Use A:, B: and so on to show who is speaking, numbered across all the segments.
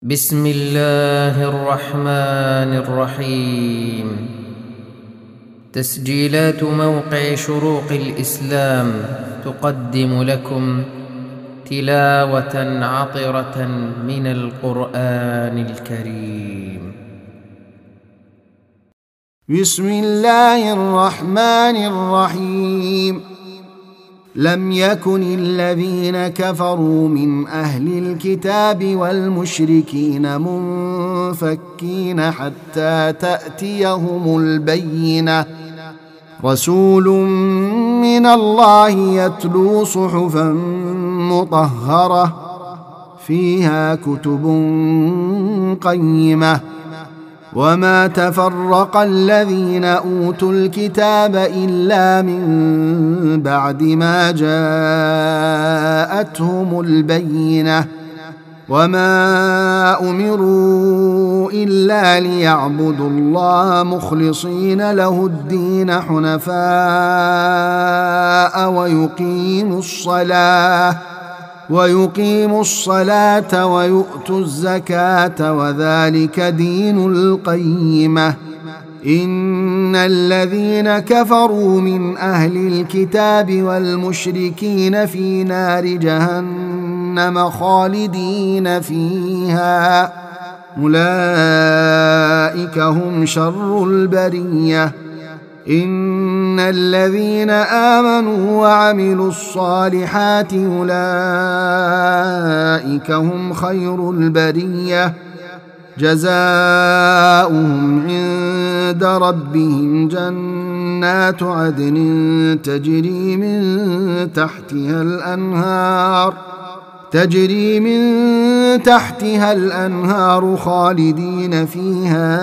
A: بسم الله الرحمن الرحيم. تسجيلات موقع شروق الإسلام تقدم لكم تلاوة عطرة من القرآن الكريم.
B: بسم الله الرحمن الرحيم. لم يكن الذين كفروا من أهل الكتاب والمشركين منفكين حتى تأتيهم البينة، رسول من الله يتلو صحفا مطهرة فيها كتب قيمة. وما تفرق الذين أوتوا الكتاب إلا من بعد ما جاءتهم البينة، وما أمروا إلا ليعبدوا الله مخلصين له الدين حنفاء ويقيموا الصلاة ويؤتوا الزكاة وذلك دين القيمة. إن الذين كفروا من أهل الكتاب والمشركين في نار جهنم خالدين فيها، أولئك هم شر البرية. إن الذين آمنوا وعملوا الصالحات أولئك هم خير البرية، جزاؤهم عند ربهم جنات عدن تجري من تحتها الأنهار خالدين فيها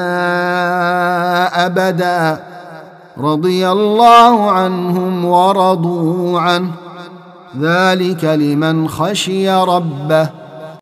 B: أبدا، رضي الله عنهم ورضوا عنه، ذلك لمن خشي ربه.